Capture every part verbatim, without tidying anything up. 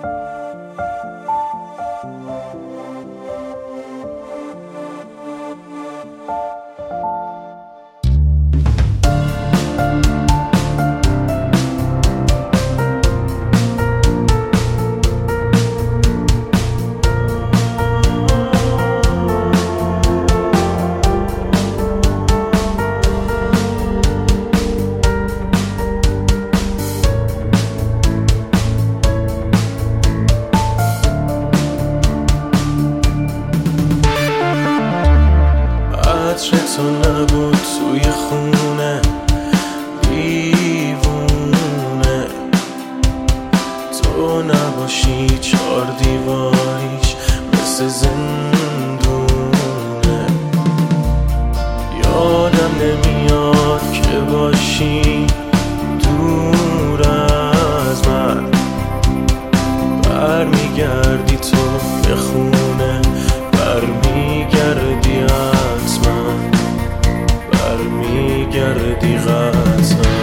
عطر تو نبود توی خونه دیوونه، تو نباشی چار دیواریش مثل زندونه. یادم نمیاد که باشی دور از من، برمیگردی تو به خونه، برمیگردی حتما، برمیگردی قطعا.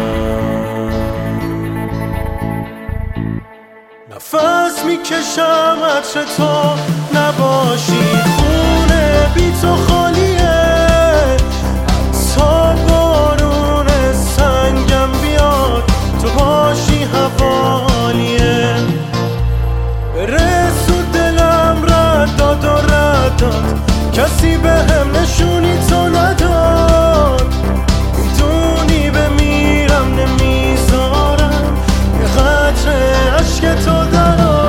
نفس میکشم عطر تو نباشی، خونه بی تو خالیه، حتی بارون سنگم بیاد تو باشی حوالیه. برس و دلم رد داد و رد داد، کسی به هم نشونی تو نداد. میدونی بمیرم نمیذارم یه قطره عشق تو در آب.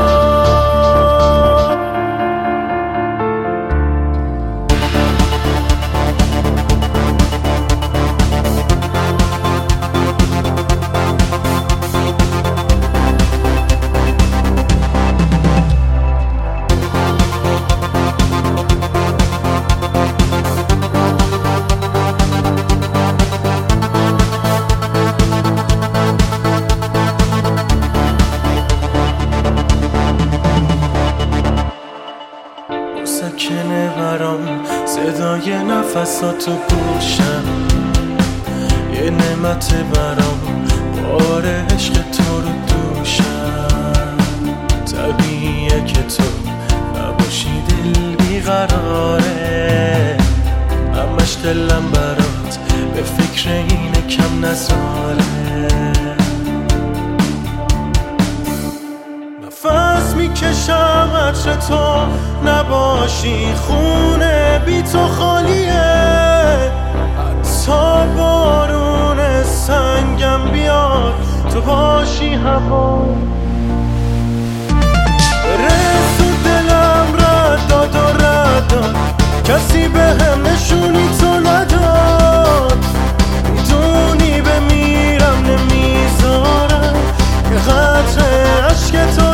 سکنه برام صدای نفساتو گوشم، یه نعمت برام بار عشق تو رو دوشم. طبیعیه که تو نباشی دل بیقراره، همش دلم برات به فکر اینه کم نذاره. نفس میکشم عطر تو نباشی، خونه بی تو خالیه، حتی بارون سنگم بیاد تو باشی هوا. رس و دلم رد داد و رد داد، کسی به هم نشونی تو نداد. میدونی بمیرم نمیذارم یه قطره عشق تو